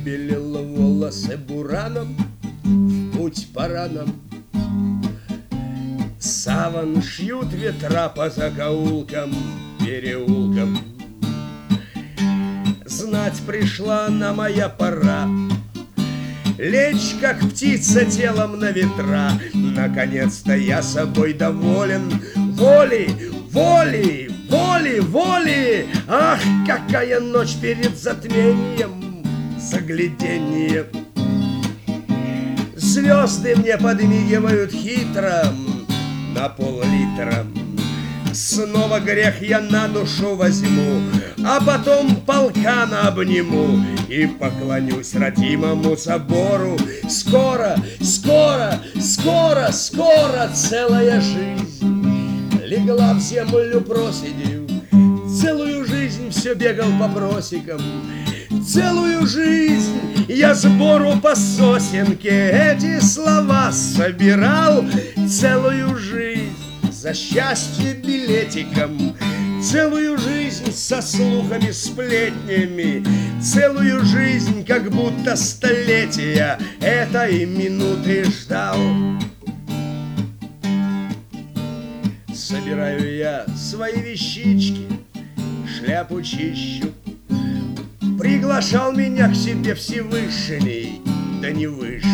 Выбелил волосы бураном, в путь пора нам. Саван шьют ветра по закоулкам, переулкам. Знать пришла на моя пора лечь, как птица, телом на ветра. Наконец-то я собой доволен. Воли, воли, воли, воли! Ах, какая ночь перед затмением, загляденье! Звезды мне подмигивают хитро на пол-литра. Снова грех я на душу возьму, а потом полкана обниму и поклонюсь родимому собору. Скоро, скоро, скоро, скоро целая жизнь легла в землю проседью. Целую жизнь все бегал по просекам, целую жизнь я сбору по сосенке эти слова собирал. Целую жизнь за счастье билетиком, целую жизнь со слухами, сплетнями, целую жизнь, как будто столетия этой минуты ждал. Собираю я свои вещички, шляпу чищу. Приглашал меня к себе Всевышний, да не вышло.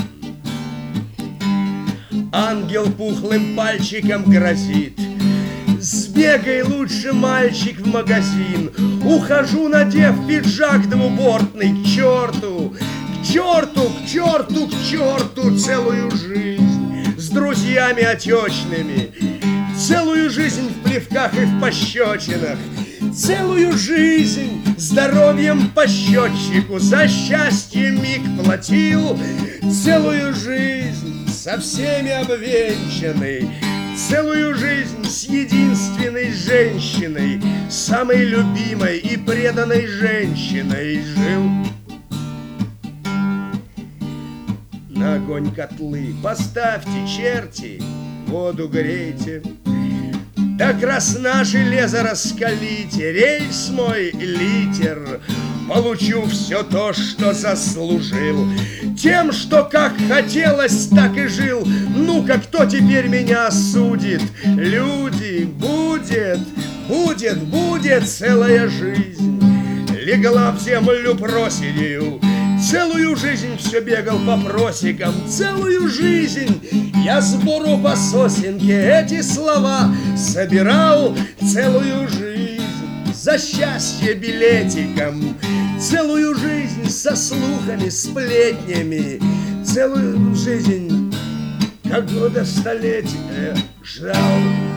Ангел пухлым пальчиком грозит: сбегай лучше, мальчик, в магазин. Ухожу, надев пиджак двубортный, к черту, к черту, к черту, к черту. Целую жизнь с друзьями отечными, целую жизнь в плевках и в пощечинах, целую жизнь здоровьем по счетчику за счастье миг платил. Целую жизнь со всеми обвенчанной, целую жизнь с единственной женщиной, самой любимой и преданной женщиной жил. На огонь котлы поставьте, черти, воду грейте, да красна железо раскалите, рельс мой литер. Получу все то, что заслужил, тем, что как хотелось, так и жил. Ну-ка, кто теперь меня осудит? Люди, будет, будет, будет целая жизнь легла в землю проседью. Целую жизнь все бегал по просекам, целую жизнь я сбору по сосенке эти слова собирал. Целую жизнь за счастье билетиком, целую жизнь со слухами, сплетнями, целую жизнь, как года столетия ждал.